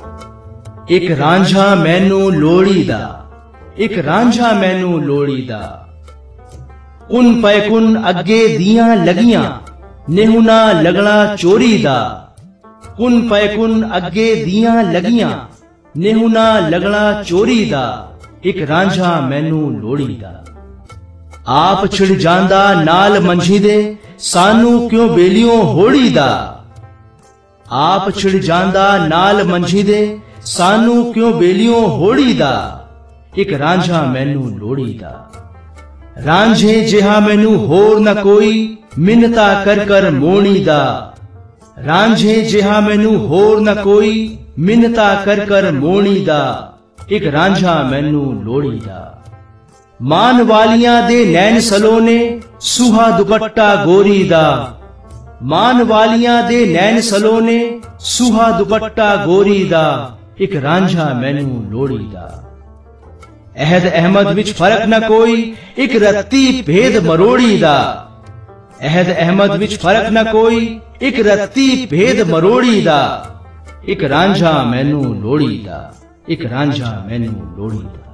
एक रांझा मैनू लोड़ीदा, एक रांझा मैनू लोड़ीदा। कुन पैकुन अगे दियां लगियां, नेहुना लगना चोरी दा। कुन पैकुन अगे दियां लगियां, नेहुना लगना चोरी दा। एक रांझा मैनू लोड़ीदा। आप छिड़ जांदा नाल मंझी दे, सानू क्यों बेलियों होड़ी दा। आप छिड़ जांदा नाल मंझी दे, सानू क्यों बेलियों होड़ी दा। एक रांझा मैनू लोड़ी दा। रांझे जिहा मैनू होर न कोई, मिन्नता कर कर मोणी दा। रांझे जिहा मैनू होर न कोई, मिन्नता कर कर मोणी दा। एक रांझा मैनू लोड़ी दा। मान वालियां दे नैन सलोने, सुहा दुपट्टा गोरी दा। मान वालियां दे नैन सलोने, सुहा दुपट्टा गोरी दा। एक रांझा मैनू लोड़ी दा। अहद अहमद विच फर्क न कोई, एक रत्ती भेद मरोड़ी दा। अहद अहमद विच फर्क न कोई, एक रत्ती भेद मरोड़ी दा। एक रांझा मैनू लोड़ी दा। एक रांझा मैनू लोड़ी दा।